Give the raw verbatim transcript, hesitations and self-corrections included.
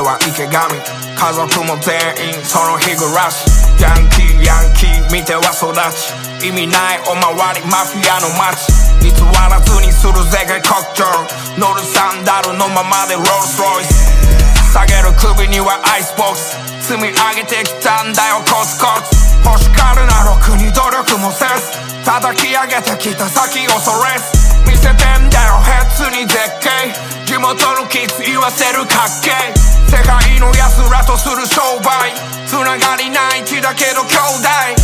は池上、家族も全員その日暮らし。ヤンキーヤンキー見ては育ち、意味ないおまわりマフィアの街。偽らずにするぜ下克上、乗るサンダルのままでロールスロイス。下げる首にはアイスボックス、積み上げてきたんだよコツコツ。欲しがるなろくに努力もせず、叩き上げてきた先恐れず。見せてんだよヘッズに絶景、地元のキッズ言わせるかっけえ。世界の奴らとする商売、つながりない地だけど兄弟。